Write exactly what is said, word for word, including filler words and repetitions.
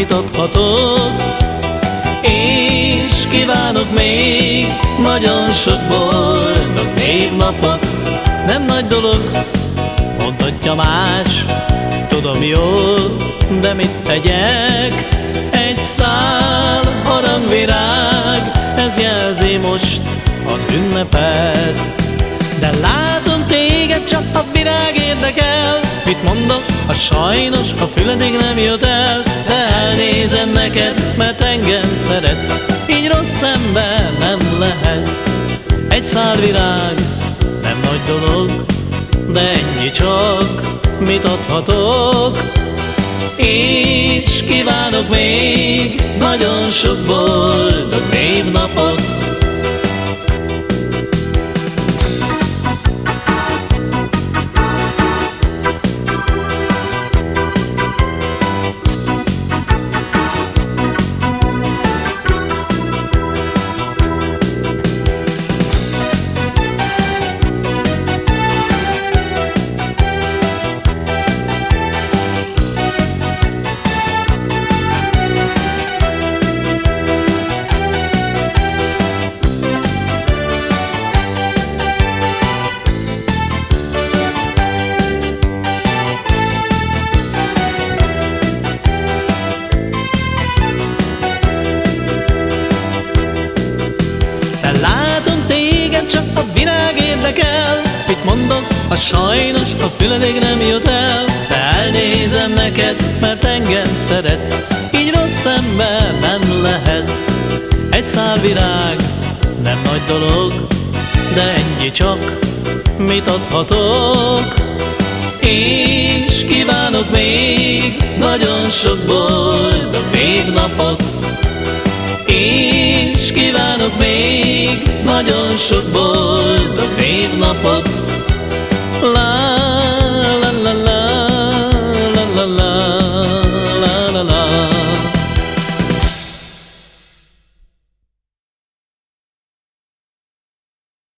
mit adhatok, és kívánok még nagyon sok boldog névnapot. Nem nagy dolog, mondhatja más, tudom jól, de mit tegyek? Egy szál aranyvirág, ez jelzi most az ünnepet. De látom téged, csak a virág érdekel. Mit mondok? A sajnos a füledig nem jut el. De elnézem neked, mert engem szeretsz, így rossz ember nem lehetsz. Egy szál virág, nem nagy dolog, de ennyi csak, mit adhatok, és kívánok még nagyon sok boldog névnapot. Csak a virág érdekel. Mit mondok? A sajnos a füledig nem jut el. De elnézem neked, mert engem szeretsz, így rossz ember nem lehetsz. Egy szál virág, nem nagy dolog, de ennyi csak, mit adhatok, és kívánok még nagyon sok boldog névnapot. És kívánok még nagyon sok boldog